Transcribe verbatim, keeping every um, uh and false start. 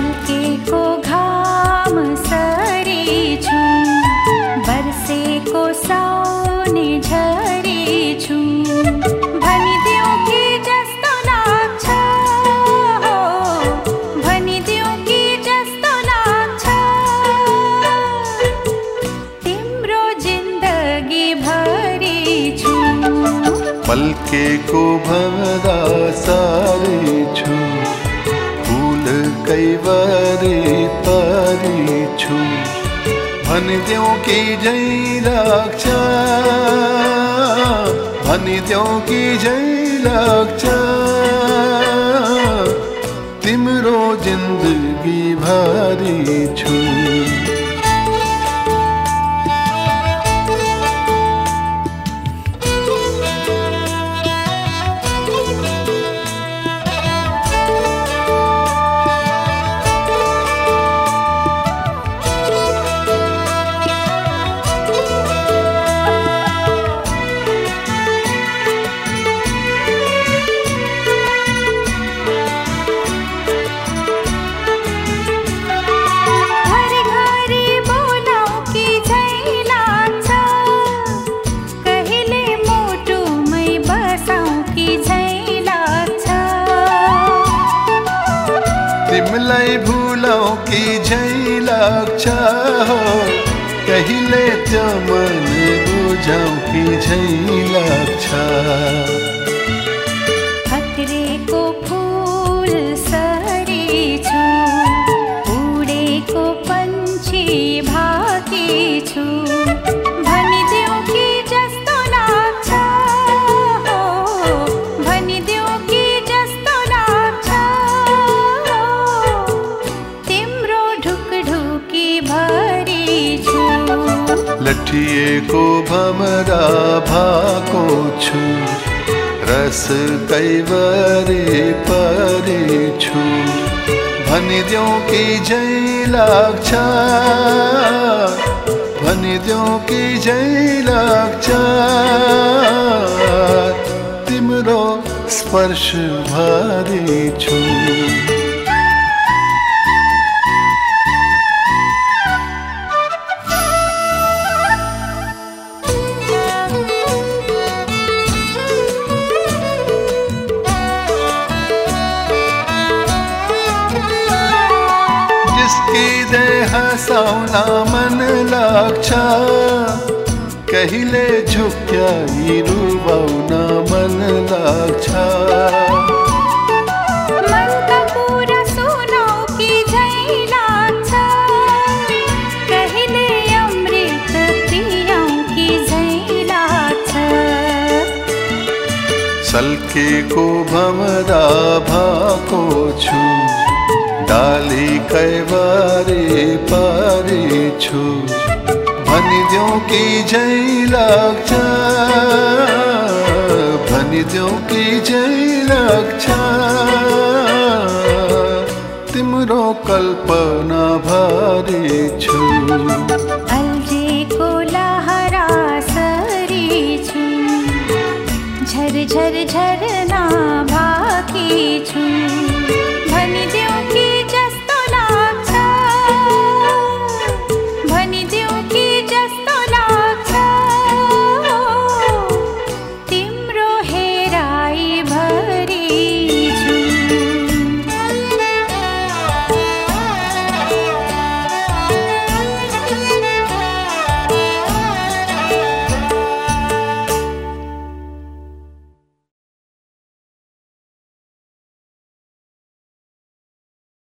झुल्केको घाम सरी छु, बर्सेको साउने झरी छु, भनिदेऊ कि जस्तो लाग्छ, भनिदेऊ कि जस्तो लाग्छ, तिम्रो जिन्दगी भरी छु। पल्केको भमरा सारी छु, फूल कैवरी परी छु, भनिदेऊ कि झै लाग्छ, भनिदेऊ कि झै लाग्छ, तिम्रो जिन्दगी भरी छु। तिमलाई भुलाऊ कि झै लाग्छ, कहिले त्यो मन बुझाऊ कि झै लाग्छ। फक्रेको फूल सरी छु, उडेको पन्छी भाकी छु, भनिदेऊ कि जस्तो लाग्छ, भनिदेऊ कि जस्तो लाग्छ, तिम्रो ढुकढुकी भरी छु। लठिएको भमरा भएको छु, रस कैवरी परी छु, भनिदेऊ कि झै लाग्छ, भनिदेऊ कि झै लाग्छ, तिम्रो स्पर्श भरी छु। जिस्किँदै हँसाउन मन लाग्छ, कहिले झुक्क्याई रुबाउन मन लाग्छ। मनका कुरा सुनाऊ कि झै लाग्छ, कहिले अमृत पियाऊ कि झै लाग्छ। सल्केको भमरा भएको छु, डाली कैवरी परी छु, भनिदेऊ कि झै लाग्छ, भनिदेऊ कि झै लाग्छ, तिम्रो कल्पना भरी छु। अल्झेको लहरा सरी छु, झर झर झरना